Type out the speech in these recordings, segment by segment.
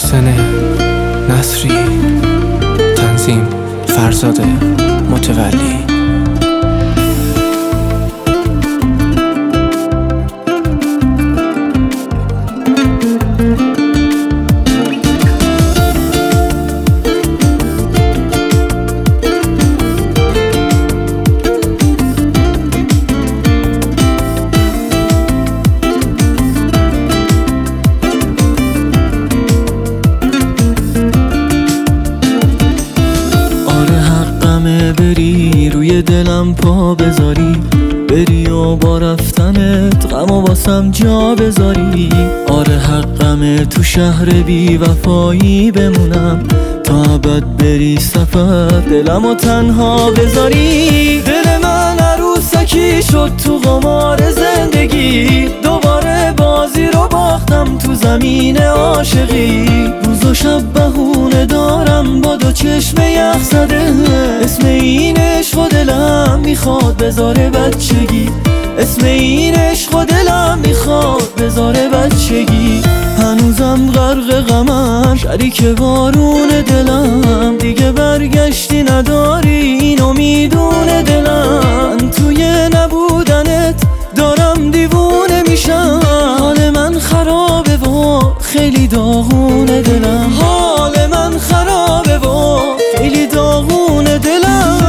محسن نصری، تنظیم فرزاد متولی. بری روی دلم پا بذاری، بری و با رفتنت غم و واسم جا بذاری. آره حقمه تو شهر بی وفایی بمونم، تا ابد بری سفر دلم و تنها بذاری. دل من عروسکی شد تو قمار زندگی، دوباره بازی رو باختم تو زمین عاشقی. روز و شب بهونه دارم با دو چشم یخ زده، اسم این عشق و دلم میخواد بذاره بچگی. اسم این عشق و دلم میخواد بذاره بچگی. هنوزم غرق غمم، شریک بارون دلم، دیگه برگشتی نداری اینو میدونه دلم. توی نبودنت دارم دیوونه میشم، حال من خرابه و خیلی داغونه دلم. حال من خرابه و خیلی داغونه دلم.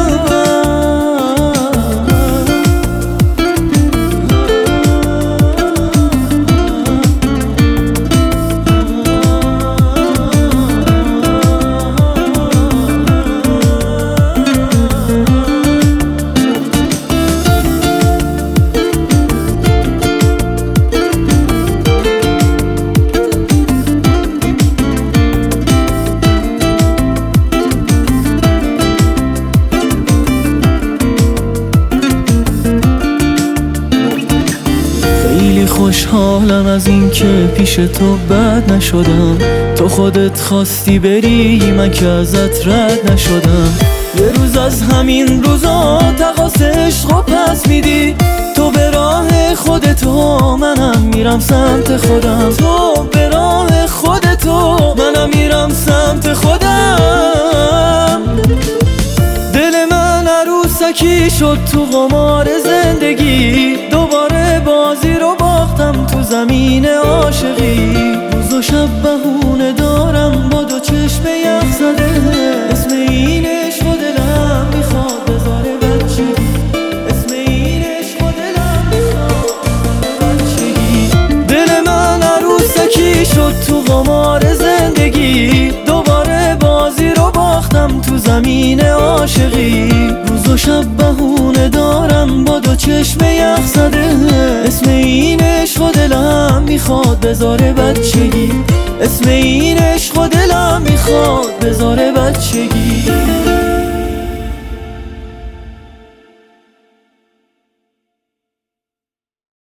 خوشحالم از این که پیش تو بد نشدم، تو خودت خواستی بری من که ازت رد نشدم. یه روز از همین روزا تقاص عشق و پس میدی، تو به راه خودتو منم میرم سمت خودم. تو به راه خودتو منم میرم سمت خودم. دل من عروسکی شد تو قمار زندگی، دوباره بازی رو باختم تو زمین عاشقی. روز و شب بهونه دارم با دو چشم یخ زده، اسم این عشق و دلم میخواد بذاره بچگی. اسم این عشق و دلم میخواد بذاره بچگی. دل من عروسکی شد تو قمار زندگی، دوباره بازی رو باختم تو زمین عاشقی. روز و شب بهونه دارم با دو چشم یخ زده، اسم این عشق و دلم میخواد بذاره بچگی. اسم این عشق و دلم میخواد بذاره بچگی.